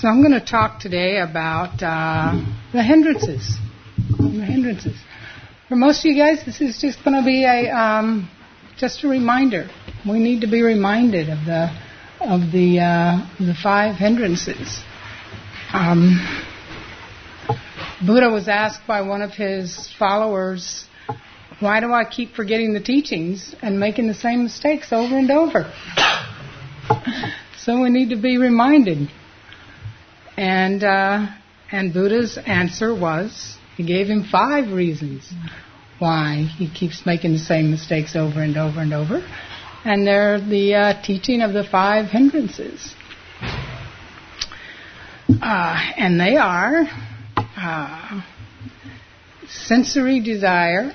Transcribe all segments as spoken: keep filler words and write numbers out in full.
So I'm going to talk today about uh, the hindrances. The hindrances. For most of you guys, this is just going to be a um, just a reminder. We need to be reminded of the of the uh, the five hindrances. Um, Buddha was asked by one of his followers, "Why do I keep forgetting the teachings and making the same mistakes over and over?" So we need to be reminded. And uh, and Buddha's answer was, he gave him five reasons why he keeps making the same mistakes over and over and over. And they're the uh, teaching of the five hindrances. Uh, and they are uh, sensory desire,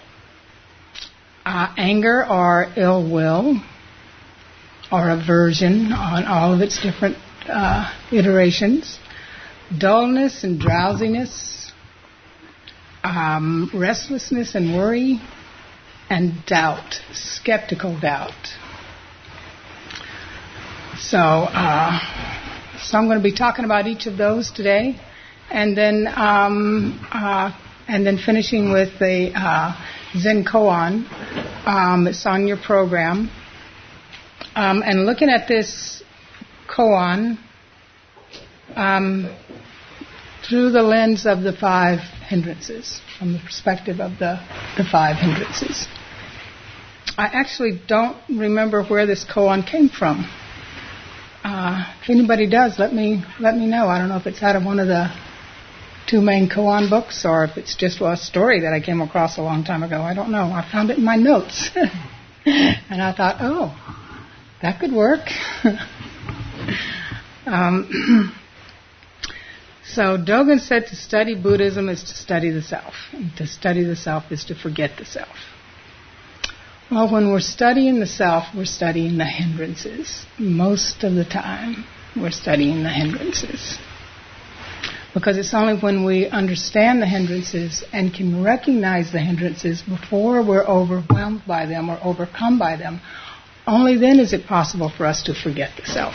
uh, anger or ill will, or aversion on all of its different uh, iterations, dullness and drowsiness, um, restlessness and worry, and doubt, skeptical doubt. So, uh, so I'm going to be talking about each of those today, and then um, uh, and then finishing with the uh, Zen Koan. Um, it's on your program. Um, and looking at this koan um, through the lens of the five hindrances, from the perspective of the, the five hindrances. I actually don't remember where this koan came from. Uh, if anybody does, let me let me know. I don't know if it's out of one of the two main koan books or if it's just a story that I came across a long time ago. I don't know. I found it in my notes. And I thought, oh, that could work. um, so Dogen said to study Buddhism is to study the self. And to study the self is to forget the self. Well, when we're studying the self, we're studying the hindrances. Most of the time, we're studying the hindrances. Because it's only when we understand the hindrances and can recognize the hindrances before we're overwhelmed by them or overcome by them, only then is it possible for us to forget the self.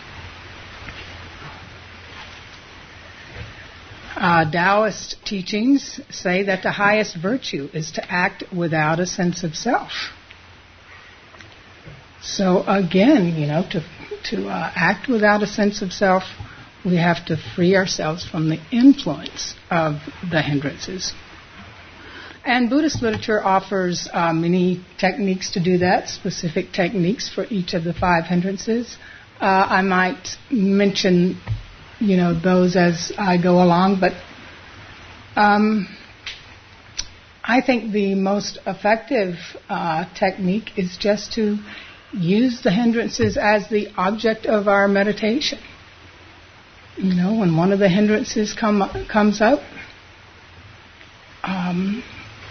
Uh, Taoist teachings say that the highest virtue is to act without a sense of self. So again, you know, to to uh, act without a sense of self, we have to free ourselves from the influence of the hindrances. And Buddhist literature offers uh, many techniques to do that, specific techniques for each of the five hindrances. Uh, I might mention, you know, those as I go along, but um, I think the most effective uh, technique is just to use the hindrances as the object of our meditation. You know, when one of the hindrances come comes up, um,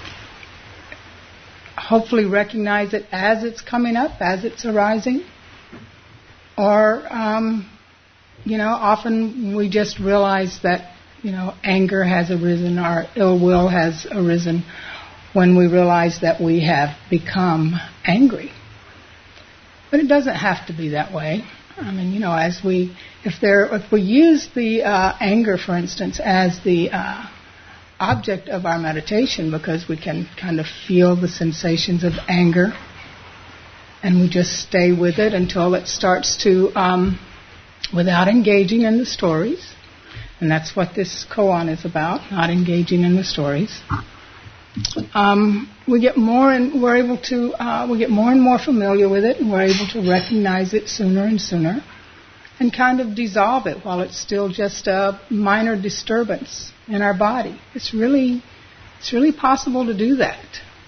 hopefully recognize it as it's coming up, as it's arising. Or, um, you know, often we just realize that, you know, anger has arisen or ill will has arisen when we realize that we have become angry. But it doesn't have to be that way. I mean, you know, as we, if there, if we use the uh, anger, for instance, as the uh, object of our meditation, because we can kind of feel the sensations of anger, and we just stay with it until it starts to, um, without engaging in the stories, and that's what this koan is about, not engaging in the stories. Um, we get more and we're able to uh, we get more and more familiar with it, and we're able to recognize it sooner and sooner, and kind of dissolve it while it's still just a minor disturbance in our body. It's really it's really possible to do that,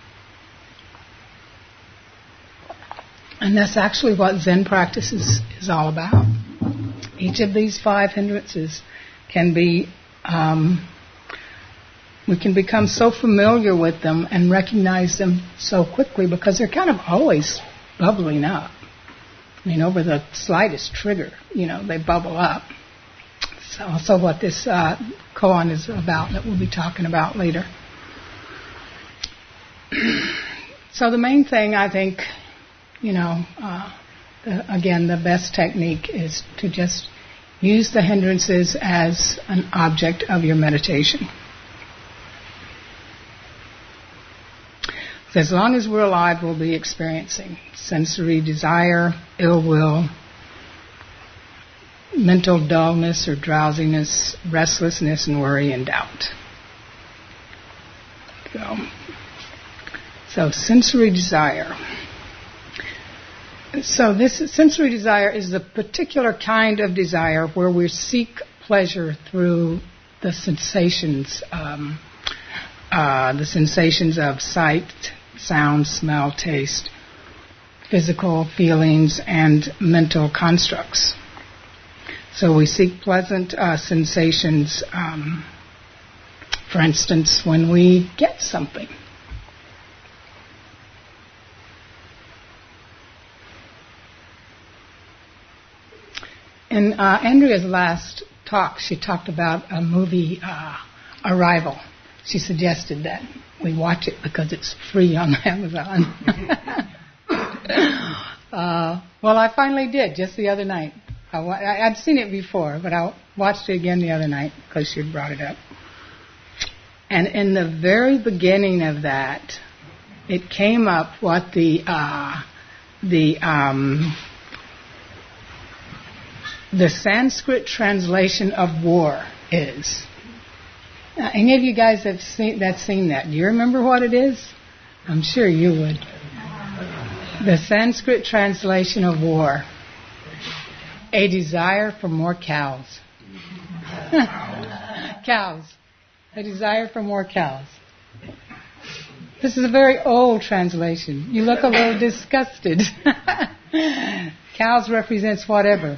and that's actually what Zen practice is, is all about. Each of these five hindrances can be. Um, We can become so familiar with them and recognize them so quickly because they're kind of always bubbling up. I mean, over the slightest trigger, you know, they bubble up. So also what this uh, koan is about that we'll be talking about later. So the main thing, I think, you know, uh, the, again, the best technique is to just Use the hindrances as an object of your meditation. So as long as we're alive, we'll be experiencing sensory desire, ill will, mental dullness or drowsiness, restlessness and worry and doubt. So, so sensory desire. So this sensory desire is the particular kind of desire where we seek pleasure through the sensations, um, uh, the sensations of sight, sound, smell, taste, physical feelings, and mental constructs. So we seek pleasant uh, sensations, um, for instance, when we get something. In uh, Andrea's last talk, she talked about a movie, uh, Arrival. She suggested that we watch it because it's free on Amazon. uh, well, I finally did, just the other night. I wa- I'd seen it before, but I watched it again the other night because she had brought it up. And in the very beginning of that, it came up what the uh, the um, the Sanskrit translation of war is. Uh, any of you guys have seen that's seen that? Do you remember what it is? I'm sure you would. The Sanskrit translation of war. A desire for more cows. Cows. A desire for more cows. This is a very old translation. You look a little disgusted. Cows represents whatever.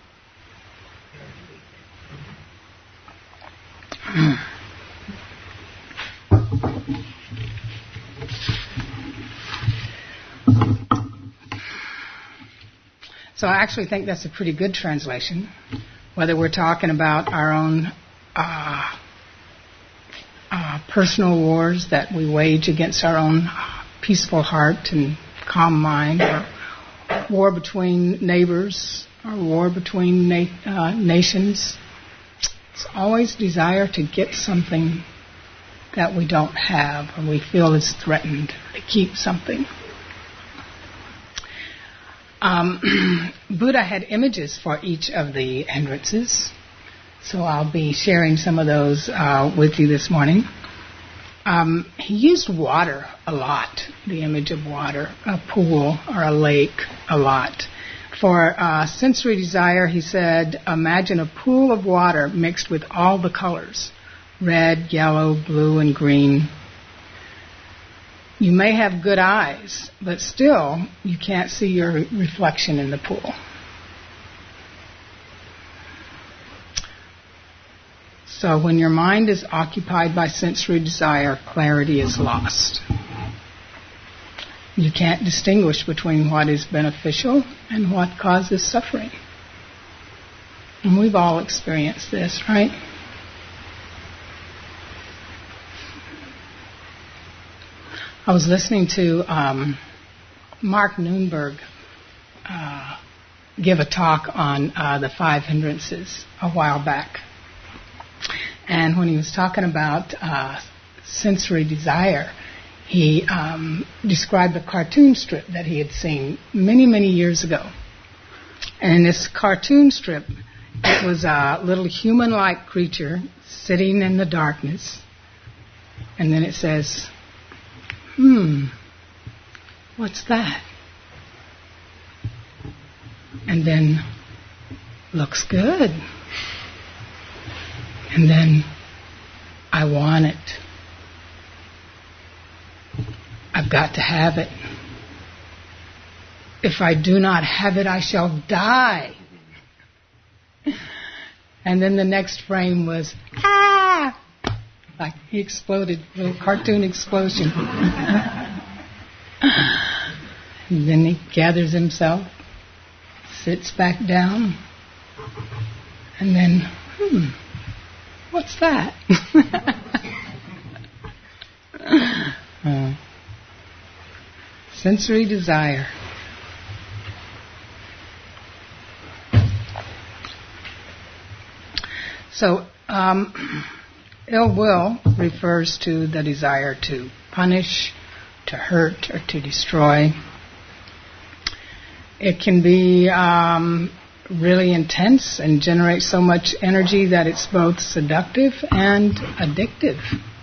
So I actually think that's a pretty good translation, whether we're talking about our own uh, uh, personal wars that we wage against our own peaceful heart and calm mind, or war between neighbors, or war between na- uh, nations. It's always desire to get something that we don't have or we feel is threatened, to keep something. Um, Buddha had images for each of the hindrances, so I'll be sharing some of those uh, with you this morning. Um, he used water a lot, the image of water, a pool or a lake a lot. For uh, sensory desire, he said, imagine a pool of water mixed with all the colors, red, yellow, blue, and green. You may have good eyes, but still you can't see your reflection in the pool. So when your mind is occupied by sensory desire, clarity is lost. You can't distinguish between what is beneficial and what causes suffering. And we've all experienced this, right? I was listening to um, Mark Nunberg uh, give a talk on uh, the five hindrances a while back. And when he was talking about uh, sensory desire, he um, described a cartoon strip that he had seen many, many years ago. And in this cartoon strip, it was a little human-like creature sitting in the darkness. And then it says, hmm, what's that? And then, looks good. And then, I want it. I've got to have it. If I do not have it, I shall die. And then the next frame was, ah! Like he exploded, a little cartoon explosion. And then he gathers himself, sits back down, and then, hmm, what's that? uh, sensory desire. So, um, ill will refers to the desire to punish, to hurt, or to destroy. It can be um, really intense and generate so much energy that it's both seductive and addictive.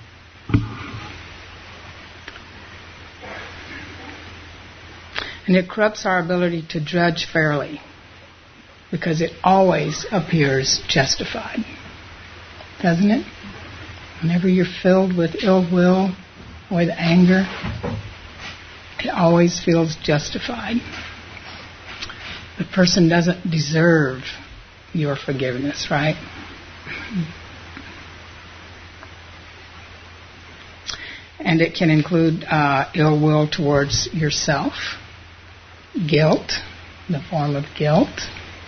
And it corrupts our ability to judge fairly because it always appears justified. Doesn't it? Whenever you're filled with ill will, with anger, it always feels justified. The person doesn't deserve your forgiveness, right? And it can include uh, ill will towards yourself, guilt, the form of guilt.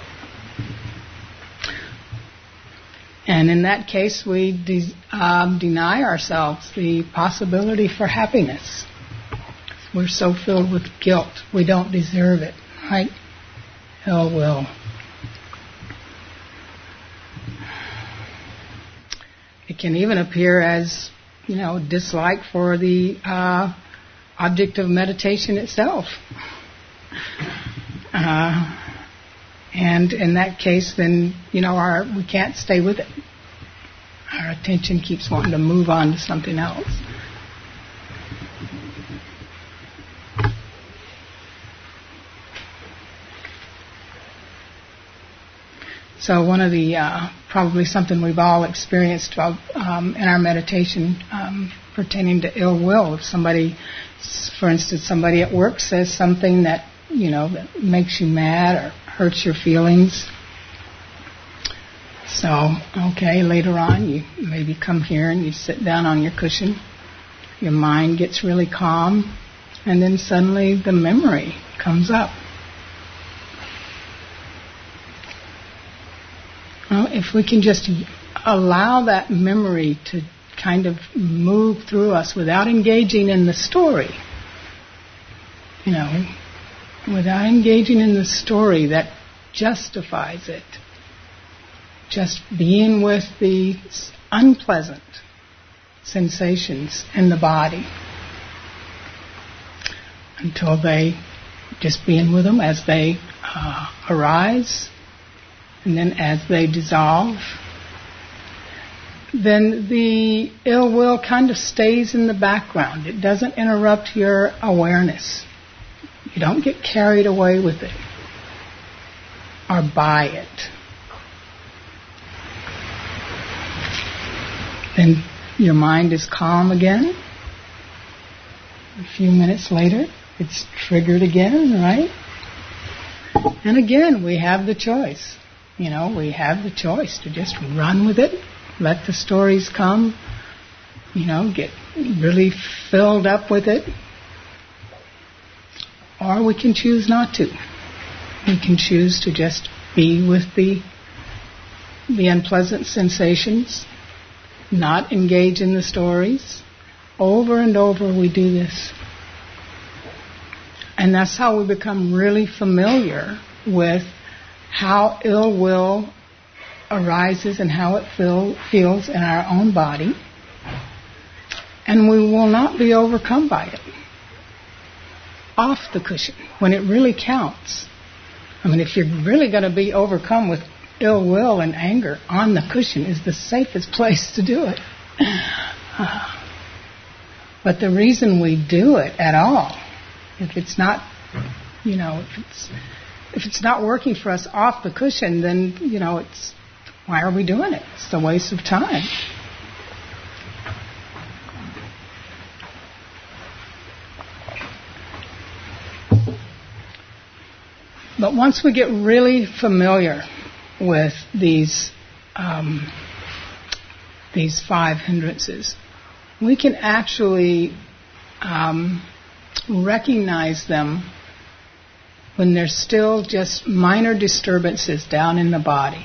And in that case, we de- um, deny ourselves the possibility for happiness. We're so filled with guilt, we don't deserve it, right? Ill will. It can even appear as, you know, dislike for the uh, object of meditation itself. Uh, and in that case, then, you know, our we can't stay with it. Our attention keeps wanting to move on to something else. So one of the, uh, probably something we've all experienced of, um, in our meditation um, pertaining to ill will. If somebody, for instance, somebody at work says something that, you know, that makes you mad or hurts your feelings. So, okay, later on you maybe come here and you sit down on your cushion. Your mind gets really calm, and then suddenly the memory comes up. Well, if we can just allow that memory to kind of move through us without engaging in the story, you know, without engaging in the story that justifies it, just being with the unpleasant sensations in the body until they, just being with them as they uh, arise, and then as they dissolve, then the ill will kind of stays in the background. It doesn't interrupt your awareness. You don't get carried away with it or by it. Then your mind is calm again. A few minutes later, it's triggered again, right? And again, we have the choice. You know, we have the choice to just run with it, let the stories come, you know, get really filled up with it. Or we can choose not to. We can choose to just be with the the unpleasant sensations, not engage in the stories. Over and over we do this. And that's how we become really familiar with how ill will arises and how it feel, feels in our own body. And we will not be overcome by it. Off the cushion, when it really counts. I mean, if you're really going to be overcome with ill will and anger, on the cushion is the safest place to do it. But the reason we do it at all, if it's not, you know, if it's if it's not working for us off the cushion, then, you know, it's, why are we doing it? It's a waste of time. But once we get really familiar with these um, these five hindrances, we can actually um, recognize them when there's still just minor disturbances down in the body.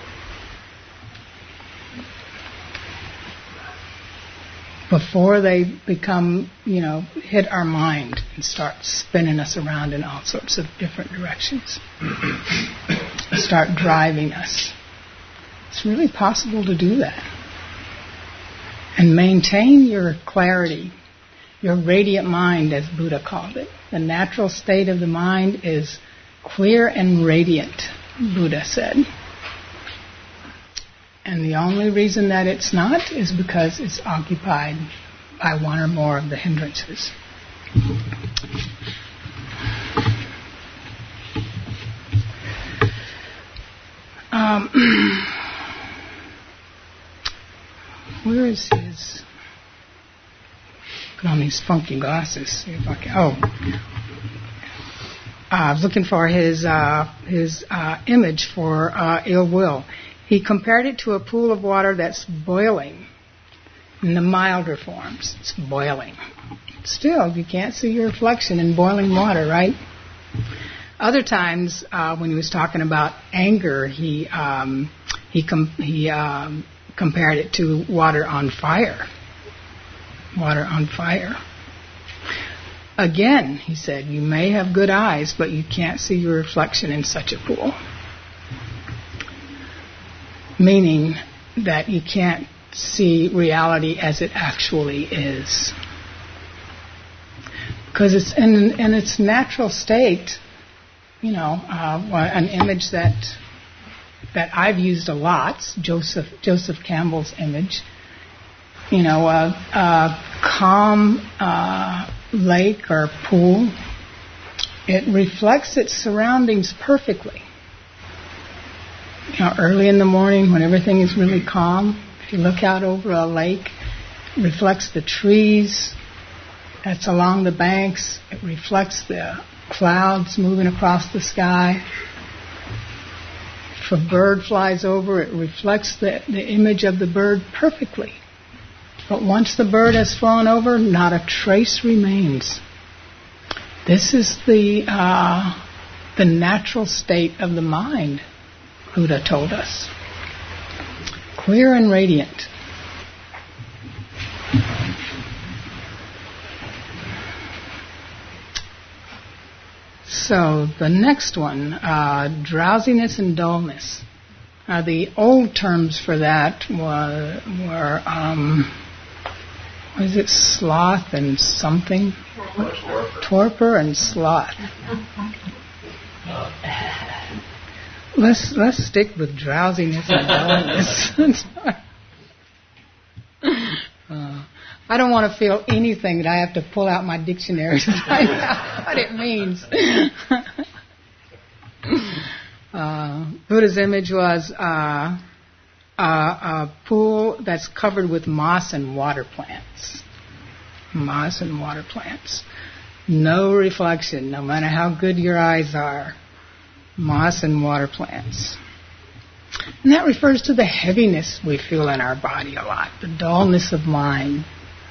Before they become, you know, hit our mind and start spinning us around in all sorts of different directions. Start driving us. It's really possible to do that. And maintain your clarity, your radiant mind, as Buddha called it. The natural state of the mind is clear and radiant, Buddha said. And the only reason that it's not is because it's occupied by one or more of the hindrances. Um, where is his? Put on these funky glasses. See if I can. Oh, I was looking for his uh, his uh, image for uh, ill will. He compared it to a pool of water that's boiling. In the milder forms, it's boiling. Still, you can't see your reflection in boiling water, right? Other times, uh, when he was talking about anger, he um, he com- he um, compared it to water on fire. Water on fire. Again, he said, you may have good eyes, but you can't see your reflection in such a pool. Meaning that you can't see reality as it actually is. Because it's in, in its natural state, you know, uh, an image that that I've used a lot, Joseph Joseph Campbell's image, you know, a, a calm uh, lake or pool, it reflects its surroundings perfectly. You know, early in the morning when everything is really calm, if you look out over a lake, it reflects the trees that's along the banks. It reflects the clouds moving across the sky. If a bird flies over, it reflects the, the image of the bird perfectly. But once the bird has flown over, not a trace remains. This is the uh, the natural state of the mind, Buddha told us. Clear and radiant. So the next one, uh, drowsiness and dullness. Uh, the old terms for that were, were um, was it sloth and something? Torpor. Torpor and sloth. Let's let's stick with drowsiness and dullness. uh, I don't want to feel anything that I have to pull out my dictionary to find out what it means. uh, Buddha's image was uh, a, a pool that's covered with moss and water plants. Moss and water plants. No reflection, no matter how good your eyes are. Moss and water plants. And that refers to the heaviness we feel in our body a lot, the dullness of mind.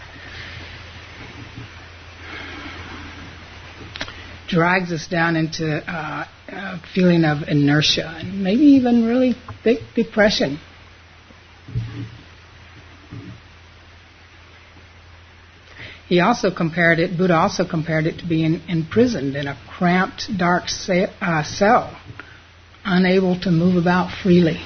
Drags us down into uh, a feeling of inertia and maybe even really thick depression. He also compared it, Buddha also compared it to being imprisoned in a cramped, dark se- uh, cell, unable to move about freely.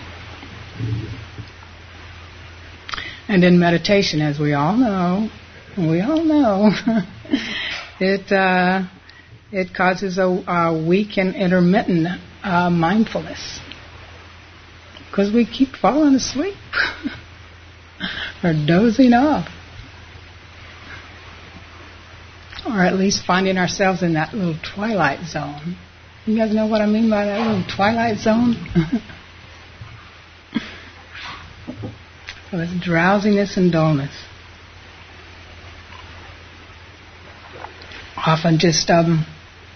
And in meditation, as we all know, we all know, it uh, it causes a, a weak and intermittent uh, mindfulness. Because we keep falling asleep or dozing off. Or at least finding ourselves in that little twilight zone. You guys know what I mean by that little twilight zone? So it's drowsiness and dullness. Often just, um,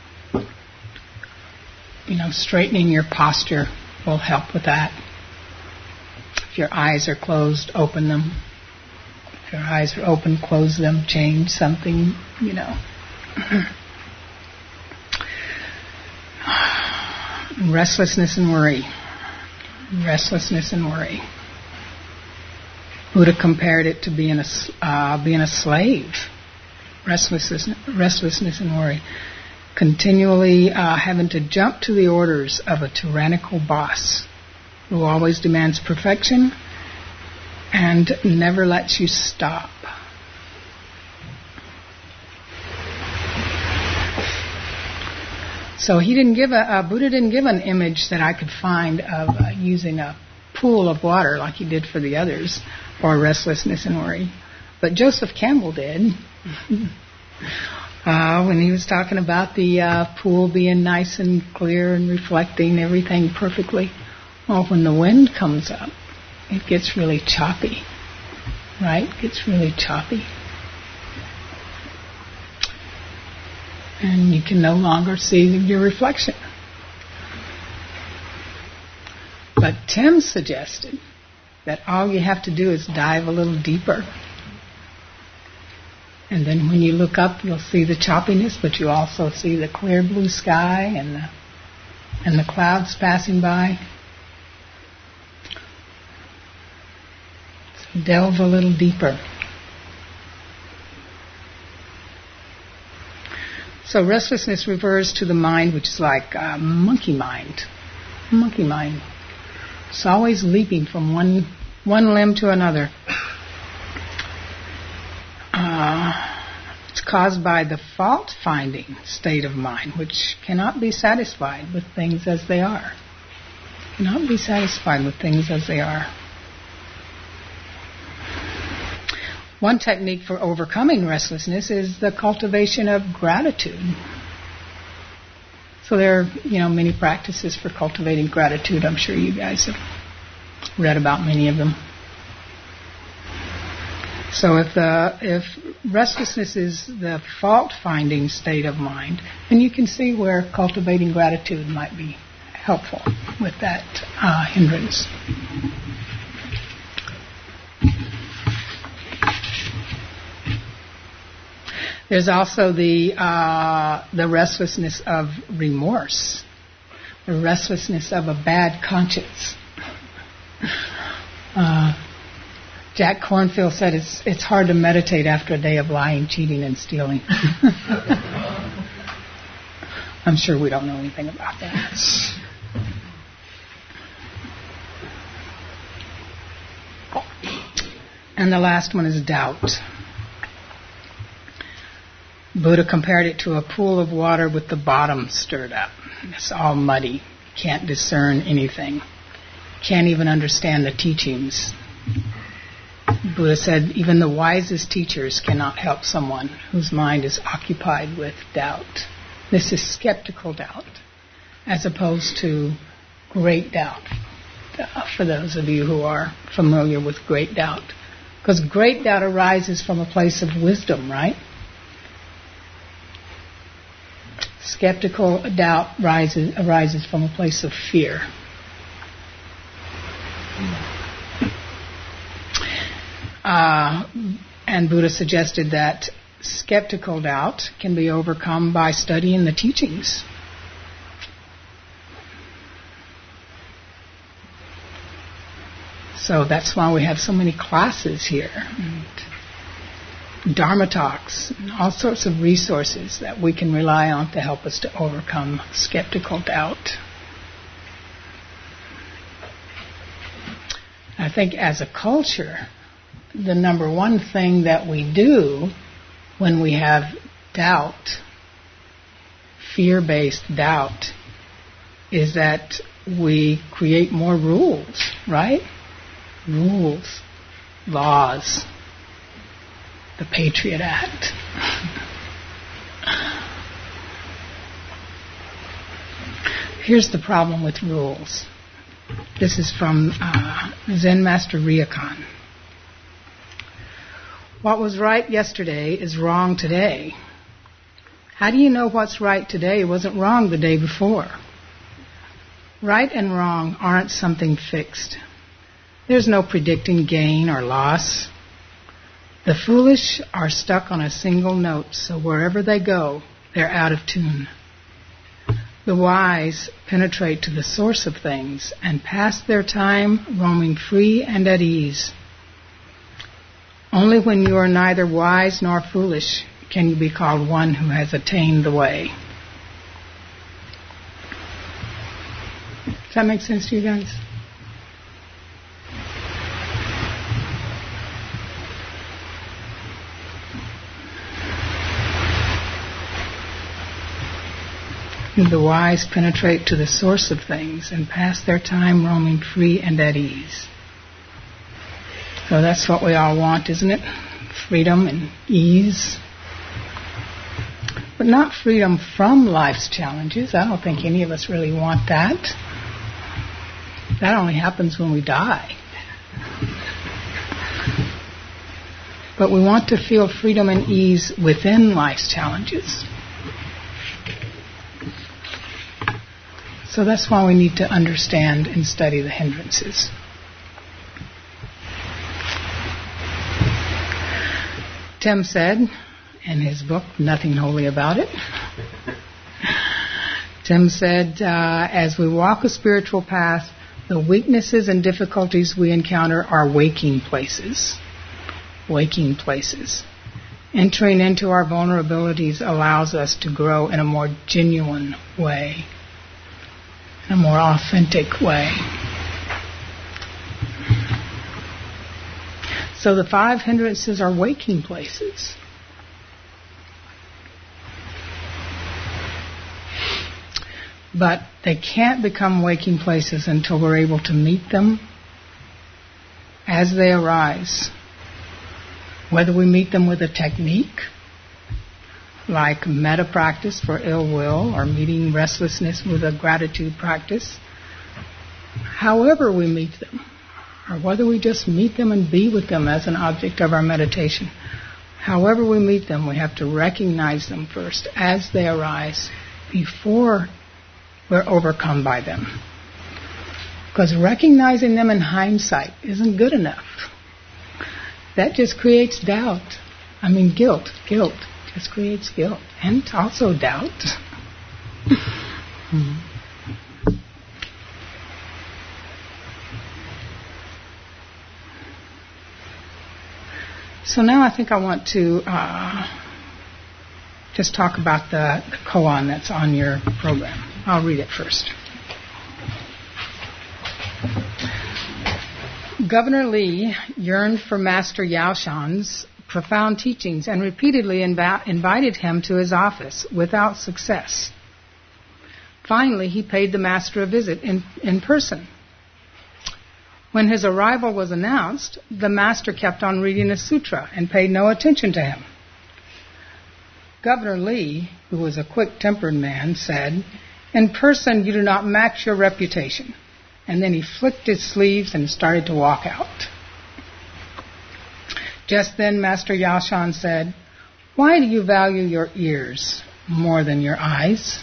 you know, straightening your posture will help with that. If your eyes are closed, open them. If your eyes are open, close them, change something, you know. Restlessness and worry. Restlessness and worry. Buddha compared it to being a, uh, being a slave. Restlessness, restlessness and worry. Continually uh, having to jump to the orders of a tyrannical boss. who always demands perfection and never lets you stop. So he didn't give a, uh, Buddha didn't give an image that I could find of uh, using a pool of water like he did for the others, or restlessness and worry. But Joseph Campbell did. uh, when he was talking about the uh, pool being nice and clear and reflecting everything perfectly. Well, when the wind comes up, it gets really choppy, right? It gets really choppy. And you can no longer see your reflection. But Tim suggested that all you have to do is dive a little deeper. And then when you look up, you'll see the choppiness, but you also see the clear blue sky and the, and the clouds passing by. So delve a little deeper. So restlessness refers to the mind, which is like uh, monkey mind. Monkey mind. It's always leaping from one one limb to another. Uh, it's caused by the fault-finding state of mind, which cannot be satisfied with things as they are. Cannot be satisfied with things as they are. One technique for overcoming restlessness is the cultivation of gratitude. So there are, you know, many practices for cultivating gratitude. I'm sure you guys have read about many of them. So if the if restlessness is the fault-finding state of mind, then you can see where cultivating gratitude might be helpful with that uh, hindrance. There's also the uh, the restlessness of remorse, the restlessness of a bad conscience. Uh, Jack Kornfield said it's it's hard to meditate after a day of lying, cheating, and stealing. I'm sure we don't know anything about that. And the last one is doubt. Buddha compared it to a pool of water with the bottom stirred up. It's all muddy. Can't discern anything. Can't even understand the teachings. Buddha said even the wisest teachers cannot help someone whose mind is occupied with doubt. This is skeptical doubt, as opposed to great doubt, for those of you who are familiar with great doubt. Because great doubt arises from a place of wisdom, right? Skeptical doubt rises, arises from a place of fear. Uh, and Buddha suggested that skeptical doubt can be overcome by studying the teachings. So that's why we have so many classes here. And Dharma talks, and all sorts of resources that we can rely on to help us to overcome skeptical doubt. I think as a culture, the number one thing that we do when we have doubt, fear-based doubt, is that we create more rules, right? Rules, laws. The Patriot Act. Here's the problem with rules. This is from uh, Zen Master Ryokan. What was right yesterday is wrong today. How do you know what's right today wasn't wrong the day before? Right and wrong aren't something fixed. There's no predicting gain or loss. The foolish are stuck on a single note, so wherever they go, they're out of tune. The wise penetrate to the source of things and pass their time roaming free and at ease. Only when you are neither wise nor foolish can you be called one who has attained the way. Does that make sense to you guys? The wise penetrate to the source of things and pass their time roaming free and at ease. So that's what we all want, isn't it? Freedom and ease. But not freedom from life's challenges. I don't think any of us really want that. That only happens when we die. But we want to feel freedom and ease within life's challenges. So that's why we need to understand and study the hindrances. Tim said in his book, Nothing Holy About It, Tim said, uh, as we walk a spiritual path, the weaknesses and difficulties we encounter are waking places. Waking places. Entering into our vulnerabilities allows us to grow in a more genuine way, in a more authentic way. So the five hindrances are waking places. But they can't become waking places until we're able to meet them as they arise. Whether we meet them with a technique, like metta practice for ill will, or meeting restlessness with a gratitude practice, however we meet them, or whether we just meet them and be with them as an object of our meditation, however we meet them, we have to recognize them first as they arise before we're overcome by them. Because recognizing them in hindsight isn't good enough. That just creates doubt. I mean guilt. Guilt just creates guilt. And also doubt. hmm. So now I think I want to uh, just talk about the, the koan that's on your program. I'll read it first. Governor Li yearned for Master Yaoshan's profound teachings and repeatedly inv- invited him to his office without success. Finally, he paid the master a visit in, in person. When his arrival was announced, the master kept on reading a sutra and paid no attention to him. Governor Li, who was a quick-tempered man, said, "In person you do not match your reputation." And then he flicked his sleeves and started to walk out. Just then Master Yaoshan said, "Why do you value your ears more than your eyes?"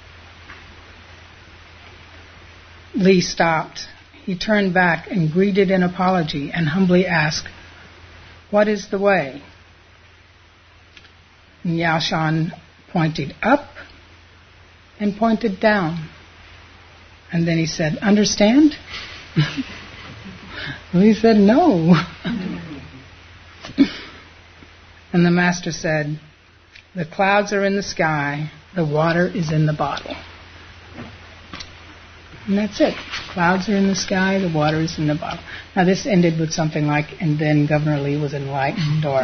Li stopped. He turned back and greeted an apology and humbly asked, "What is the way?" And Yaoshan pointed up and pointed down. And then he said, "Understand?" Well, he said, "No." And the master said, "The clouds are in the sky, the water is in the bottle." And that's it. Clouds are in the sky, the water is in the bottle. Now this ended with something like, "And then Governor Li was enlightened," or,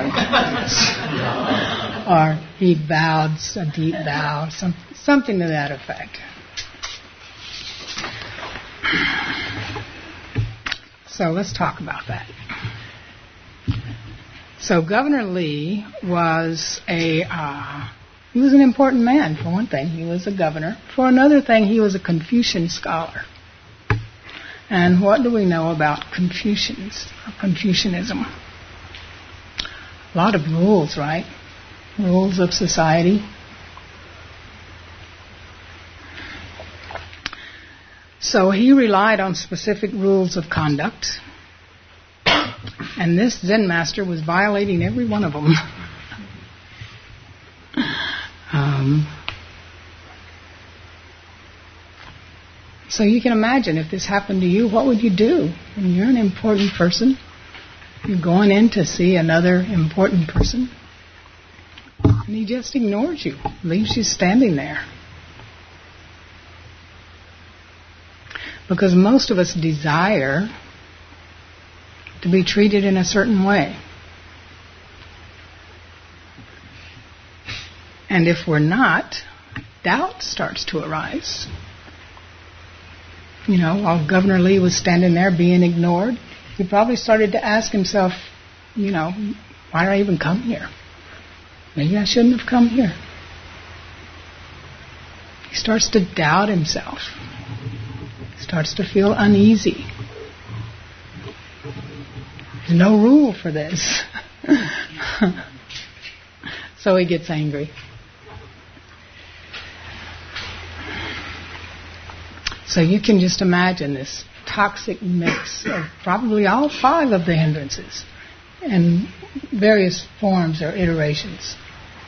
or he bowed a deep bow, some, something to that effect. So let's talk about that. So Governor Li was a uh, he was an important man. For one thing, he was a governor. For another thing, he was a Confucian scholar. And what do we know about Confucians, or Confucianism? A lot of rules, right? Rules of society. So he relied on specific rules of conduct, and this Zen master was violating every one of them. um, so you can imagine if this happened to you, what would you do? When you're an important person, you're going in to see another important person, and he just ignores you, leaves you standing there. Because most of us desire to be treated in a certain way. And if we're not, doubt starts to arise. You know, while Governor Lee was standing there being ignored, he probably started to ask himself, you know, why did I even come here? Maybe I shouldn't have come here. He starts to doubt himself. He starts to feel uneasy. There's no rule for this. So he gets angry. So you can just imagine this toxic mix of probably all five of the hindrances in various forms or iterations.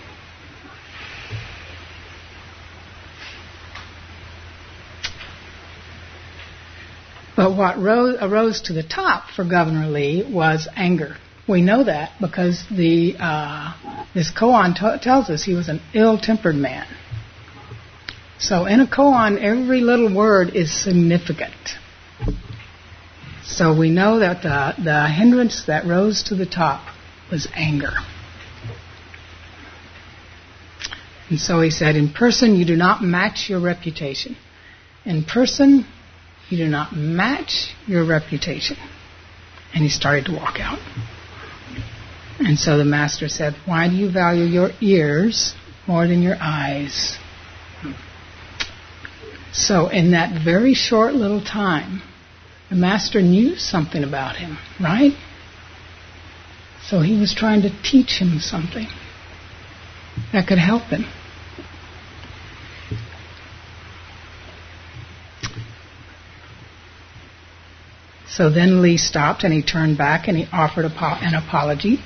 But what rose, arose to the top for Governor Lee was anger. We know that because the uh, this koan t- tells us he was an ill-tempered man. So in a koan, every little word is significant. So we know that the, the hindrance that rose to the top was anger. And so he said, in person, you do not match your reputation. In person, you do not match your reputation. And he started to walk out. And so the master said, why do you value your ears more than your eyes? So in that very short little time, the master knew something about him, right? So he was trying to teach him something that could help him. So then Lee stopped and he turned back and he offered an apology.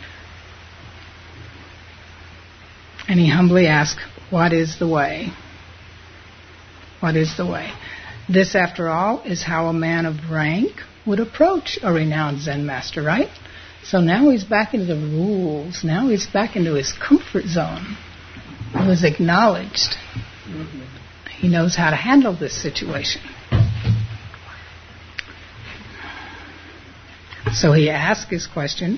And he humbly asked, what is the way? What is the way? This, after all, is how a man of rank would approach a renowned Zen master, right? So now he's back into the rules. Now he's back into his comfort zone. He was acknowledged. He knows how to handle this situation. So he asked his question.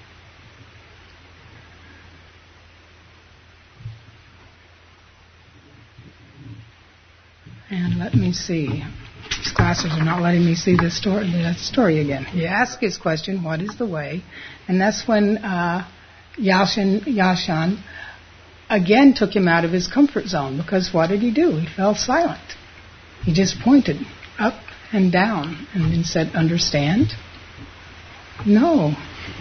And let me see. These glasses are not letting me see the story, the story again. He asked his question, what is the way? And that's when uh, Yashin, Yashan again took him out of his comfort zone. Because what did he do? He fell silent. He just pointed up and down and then said, understand? No.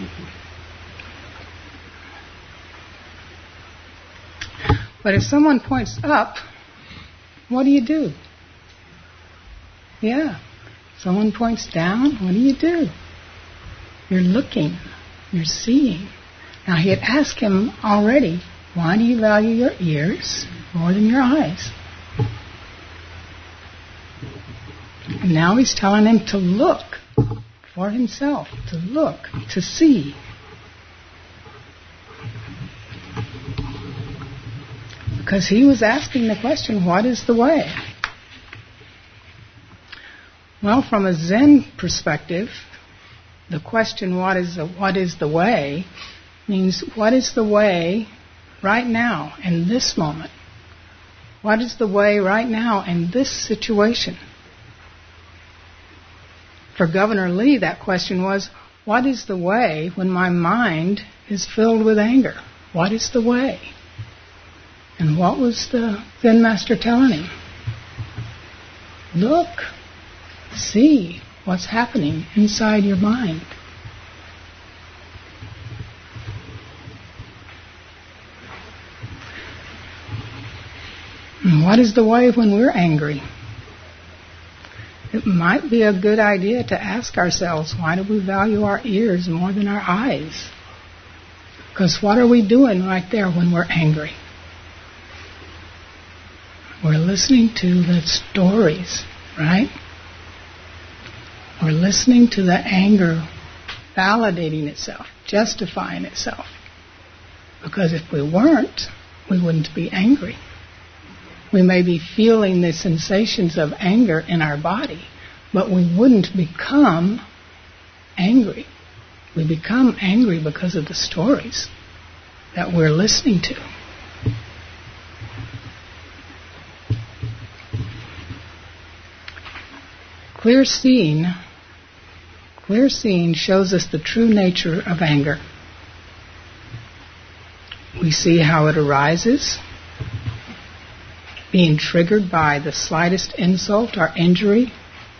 But if someone points up, what do you do? Yeah. Someone points down, what do you do? You're looking. You're seeing. Now he had asked him already, why do you value your ears more than your eyes? And now he's telling him to look for himself, to look, to see. Because he was asking the question, what is the way? Well, from a Zen perspective, the question, what is the, what is the way, means what is the way right now, in this moment? What is the way right now in this situation? For Governor Lee, that question was, what is the way when my mind is filled with anger? What is the way? And what was the Zen master telling him? Look, see what's happening inside your mind. And what is the way when we're angry? It might be a good idea to ask ourselves, why do we value our ears more than our eyes? Because what are we doing right there when we're angry? We're listening to the stories, right? We're listening to the anger validating itself, justifying itself. Because if we weren't, we wouldn't be angry. We may be feeling the sensations of anger in our body, but we wouldn't become angry. We become angry because of the stories that we're listening to. clear seeing, clear seeing shows us the true nature of anger. We see how it arises, being triggered by the slightest insult or injury.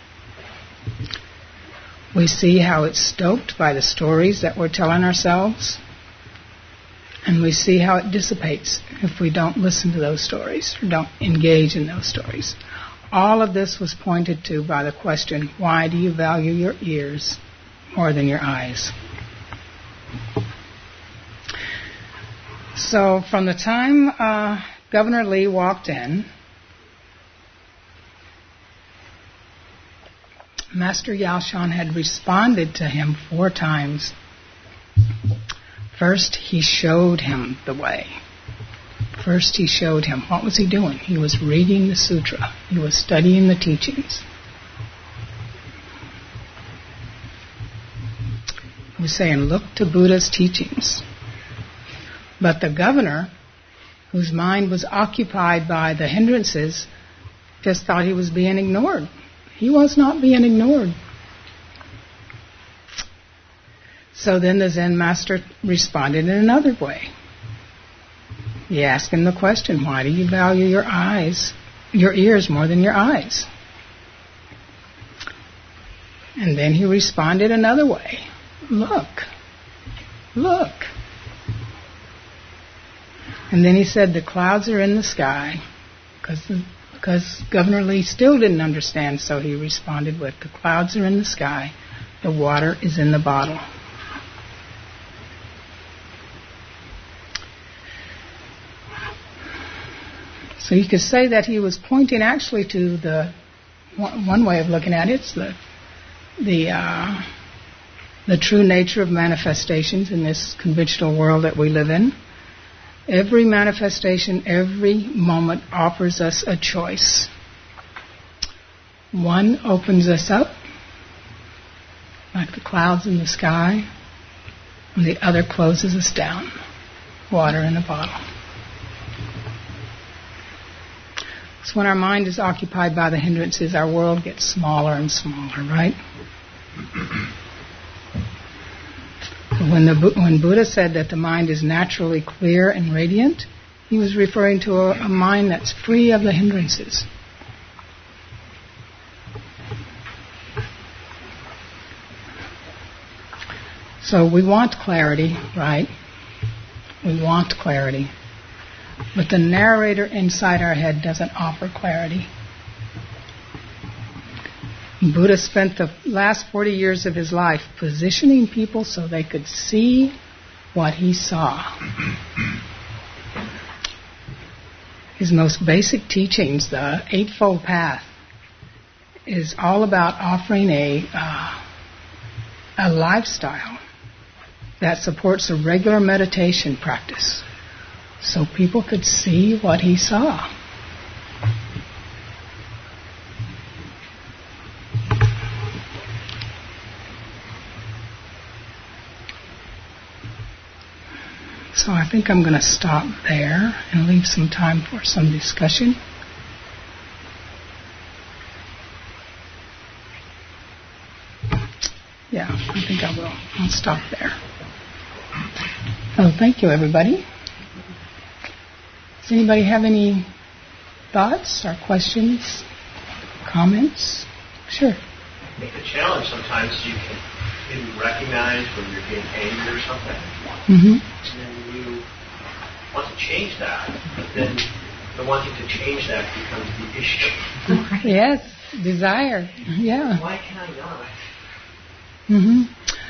We see how it's stoked by the stories that we're telling ourselves. And we see how it dissipates if we don't listen to those stories or don't engage in those stories. All of this was pointed to by the question, why do you value your ears more than your eyes? So from the time uh, Governor Lee walked in, Master Yaoshan had responded to him four times. First, he showed him the way. First, he showed him. What was he doing? He was reading the sutra. He was studying the teachings. He was saying, look to Buddha's teachings. But the governor, whose mind was occupied by the hindrances, just thought he was being ignored. He was not being ignored. So then the Zen master responded in another way. He asked him the question, why do you value your eyes, your ears more than your eyes? And then he responded another way. Look. Look. And then he said, the clouds are in the sky. Because, because Governor Lee still didn't understand, so he responded with, the clouds are in the sky. The water is in the bottle. So you could say that he was pointing actually to the, one way of looking at it, it's the, the, uh, the true nature of manifestations in this conventional world that we live in. Every manifestation, every moment offers us a choice. One opens us up, like the clouds in the sky, and the other closes us down, water in a bottle. So when our mind is occupied by the hindrances, our world gets smaller and smaller, right? When, the, when Buddha said that the mind is naturally clear and radiant, he was referring to a, a mind that's free of the hindrances. So we want clarity, right? We want clarity. But the narrator inside our head doesn't offer clarity. Buddha spent the last forty years of his life positioning people so they could see what he saw. His most basic teachings, the Eightfold Path, is all about offering a, uh, a lifestyle that supports a regular meditation practice. So people could see what he saw. So I think I'm going to stop there and leave some time for some discussion. Yeah, I think I will. I'll stop there. So thank you, everybody. Does anybody have any thoughts or questions, comments? Sure. I think the challenge sometimes you can maybe recognize when you're being angry or something, mm-hmm. and then you want to change that, but then the wanting to change that becomes the issue. Yes, desire. Yeah. Why can I not mm-hmm.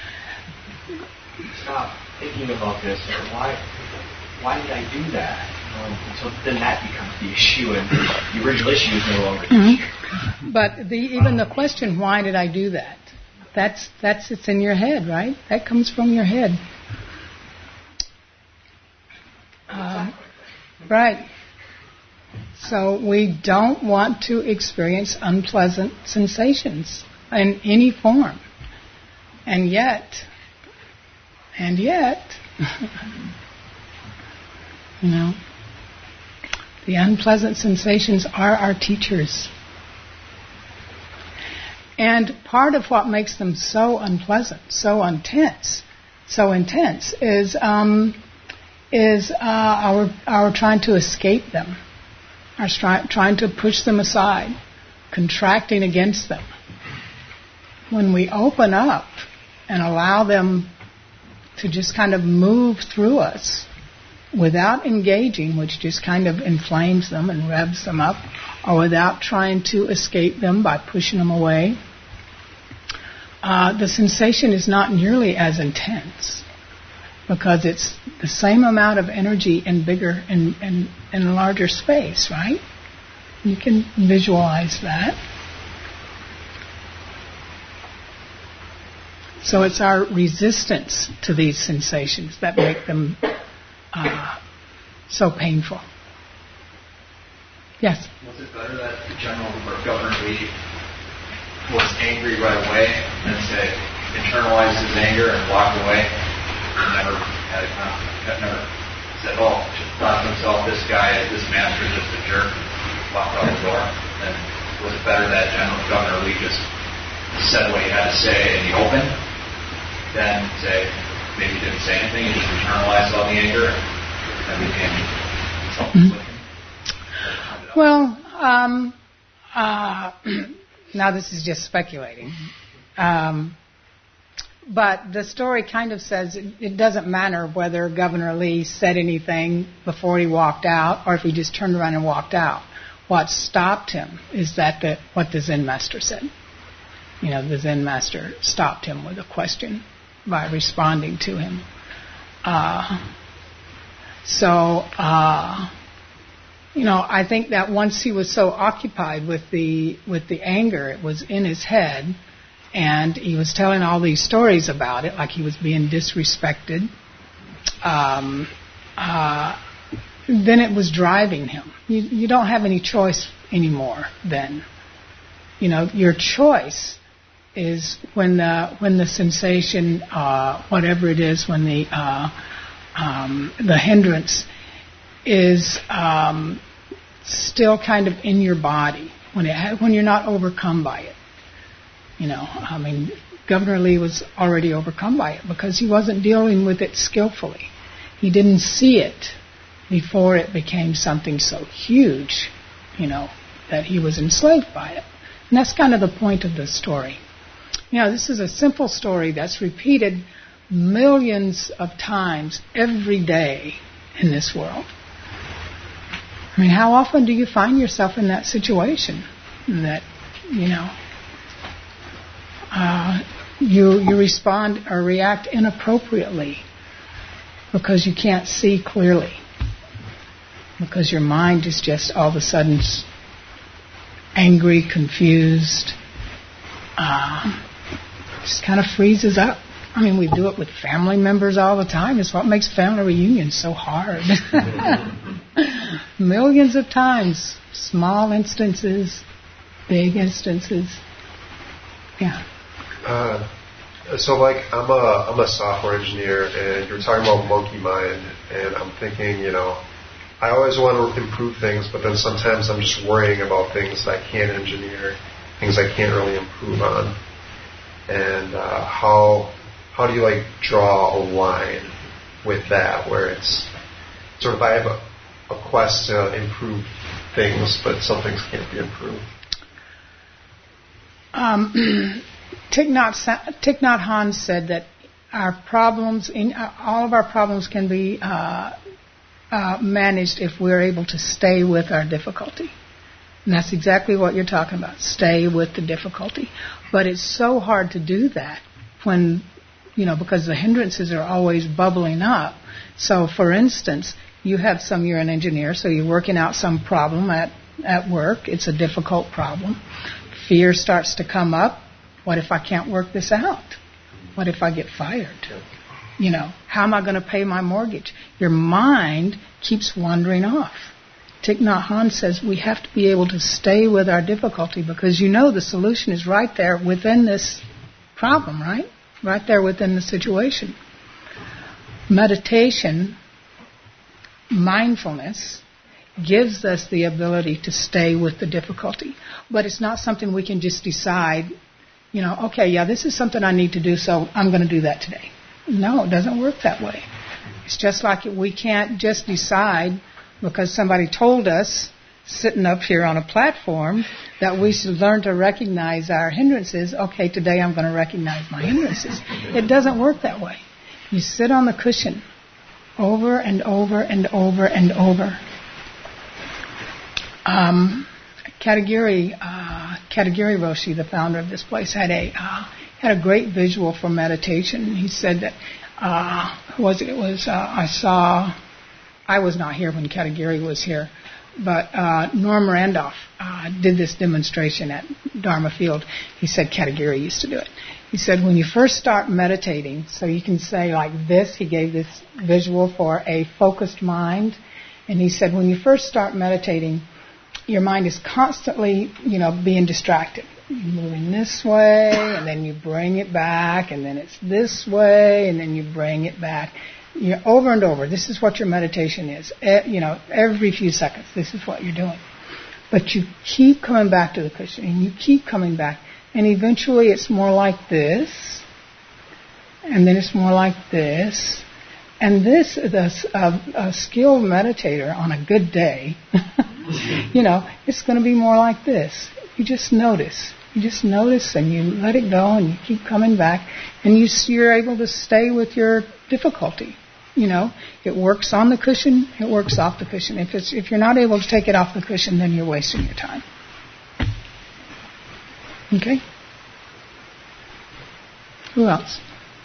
stop thinking about this, or why why did I do that? Um, and so then that becomes the issue, and the original issue is no longer the mm-hmm. issue. But the, even the question, why did I do that? That's that's it's in your head, right? That comes from your head. Uh, right. So we don't want to experience unpleasant sensations in any form. And yet, and yet, you know, the unpleasant sensations are our teachers. And part of what makes them so unpleasant, so intense, so intense, is um, is uh, our our trying to escape them, our stri- trying to push them aside, contracting against them. When we open up and allow them to just kind of move through us without engaging, which just kind of inflames them and revs them up, or without trying to escape them by pushing them away, uh, the sensation is not nearly as intense because it's the same amount of energy in bigger and in, in, in a larger space, right? You can visualize that. So it's our resistance to these sensations that make them uh, so painful. Yes? Was it better that the General or Governor Lee was angry right away and say, internalized his anger and walked away and never had a conflict, never said, oh, just thought to himself, this guy, this master is just a jerk, walked out the door? And was it better that General Governor Lee just said what he had to say in the open than say, maybe he didn't say anything, he just internalized all the anger and became self-inflicting? Mm-hmm. Well, um, uh, now this is just speculating. Um, but the story kind of says it, it doesn't matter whether Governor Lee said anything before he walked out or if he just turned around and walked out. What stopped him is that the, what the Zen master said. You know, the Zen master stopped him with a question by responding to him. Uh, so, uh, you know, I think that once he was so occupied with the with the anger, it was in his head, and he was telling all these stories about it, like he was being disrespected. Um, uh, then it was driving him. You, you don't have any choice anymore then. You know, your choice is when the when the sensation, uh, whatever it is, when the uh, um, the hindrance is um, still kind of in your body, when it ha- when you're not overcome by it. You know, I mean, Governor Lee was already overcome by it because he wasn't dealing with it skillfully. He didn't see it before it became something so huge, you know, that he was enslaved by it. And that's kind of the point of the story. You know, this is a simple story that's repeated millions of times every day in this world. I mean, how often do you find yourself in that situation that, you know, uh, you you respond or react inappropriately because you can't see clearly, because your mind is just all of a sudden angry, confused, uh, just kind of freezes up. I mean, we do it with family members all the time. It's what makes family reunions so hard. Millions of times, small instances, big instances. Yeah. Uh, so, like, I'm a I'm a software engineer, and you're talking about monkey mind, and I'm thinking, you know, I always want to improve things, but then sometimes I'm just worrying about things I can't engineer, things I can't really improve on. And uh, how how do you like draw a line with that, where it's sort of I have a, a quest to improve things, but some things can't be improved. Um, Thich Nhat Thich Nhat Hanh said that our problems, in uh, all of our problems, can be uh, uh, managed if we're able to stay with our difficulty. And that's exactly what you're talking about, stay with the difficulty. But it's so hard to do that when, you know, because the hindrances are always bubbling up. So, for instance, you have some, you're an engineer, so you're working out some problem at, at work. It's a difficult problem. Fear starts to come up. What if I can't work this out? What if I get fired? You know, how am I going to pay my mortgage? Your mind keeps wandering off. Thich Nhat Hanh says we have to be able to stay with our difficulty because you know the solution is right there within this problem, right? Right there within the situation. Meditation, mindfulness, gives us the ability to stay with the difficulty. But it's not something we can just decide you know, okay, yeah, this is something I need to do, so I'm going to do that today. No, it doesn't work that way. It's just like we can't just decide because somebody told us sitting up here on a platform that we should learn to recognize our hindrances. Okay, today I'm going to recognize my hindrances. It doesn't work that way. You sit on the cushion over and over and over and over. Um, Katagiri, uh, Katagiri Roshi, the founder of this place, had a uh, had a great visual for meditation. He said that uh, was it was uh, I saw I was not here when Katagiri was here. But uh, Norm Randolph uh, did this demonstration at Dharma Field. He said Katagiri used to do it. He said when you first start meditating, so you can say like this, he gave this visual for a focused mind. And he said when you first start meditating, your mind is constantly, you know, being distracted. You're moving this way, and then you bring it back, and then it's this way, and then you bring it back. You're over and over. This is what your meditation is. E- you know, every few seconds, this is what you're doing. But you keep coming back to the cushion, and you keep coming back. And eventually it's more like this, and then it's more like this. And this, the, a, a skilled meditator on a good day, you know, it's going to be more like this. You just notice. You just notice and you let it go and you keep coming back. And you, you're able to stay with your difficulty. You know, it works on the cushion, it works off the cushion. If it's if you're not able to take it off the cushion, then you're wasting your time. Okay? Who else?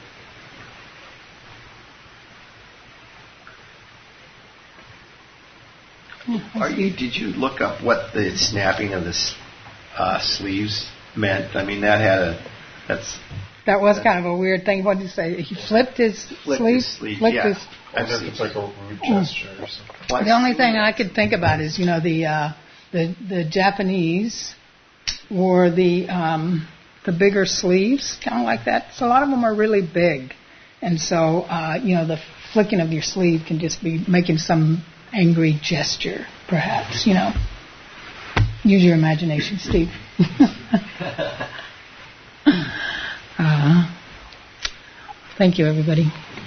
Are you, did you look up what the snapping of the uh, sleeves meant? I mean, that had a that's. That was kind of a weird thing. What did you say? He flipped his flipped sleeve? His sleeve, flipped yeah. his And then it's like a rude gesture or something. The only thing I could think about is, you know, the uh, the the Japanese wore the um, the bigger sleeves, kind of like that. So a lot of them are really big, and so uh, you know, the flicking of your sleeve can just be making some angry gesture, perhaps. You know, use your imagination, Steve. uh, thank you, everybody.